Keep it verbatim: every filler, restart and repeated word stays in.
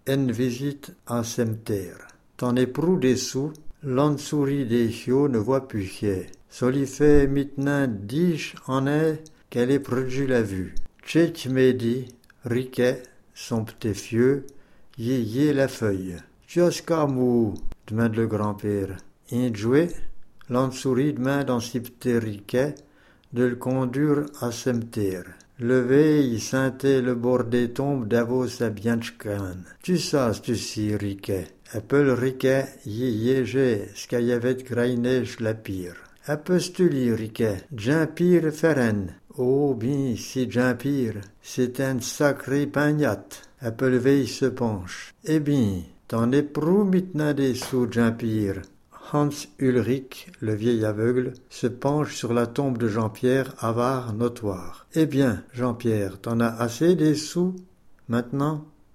en visite à Semter. T'en éprou des sous, l'on sourit des chiots ne voit plus chier. Solifé mitnin diche en est qu'elle est produit la vue. Tchèque médi, riquet, son petit fieux, yé yé la feuille. Jusqu'à mou, demande le grand-père. In jouet, l'on sourit demain dans si petit riquet, de le conduire à Semter. Levé, il sentait le bord des tombes d'avos à Bianchkan. Tu sas, tu si, riquet. Appel riquet, yé yé j'ai, scayavet grainesh la pire. Apostuli riquet, Jean-Pire Ferren. Oh, bien, si Jean-Pire, c'est un sacré pagnat. Appel veille se penche. Eh bien, t'en éprouves maintenant des sous, Jean-Pire. Hans Ulrich, le vieil aveugle, se penche sur la tombe de Jean-Pierre, avare notoire. Eh bien, Jean-Pierre, t'en as assez des sous, maintenant?